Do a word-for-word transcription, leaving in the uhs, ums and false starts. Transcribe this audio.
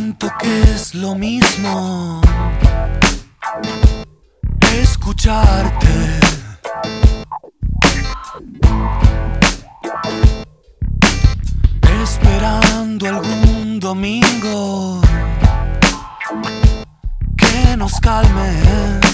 Siento que es lo mismo escucharte. Esperando algún domingo que nos calme.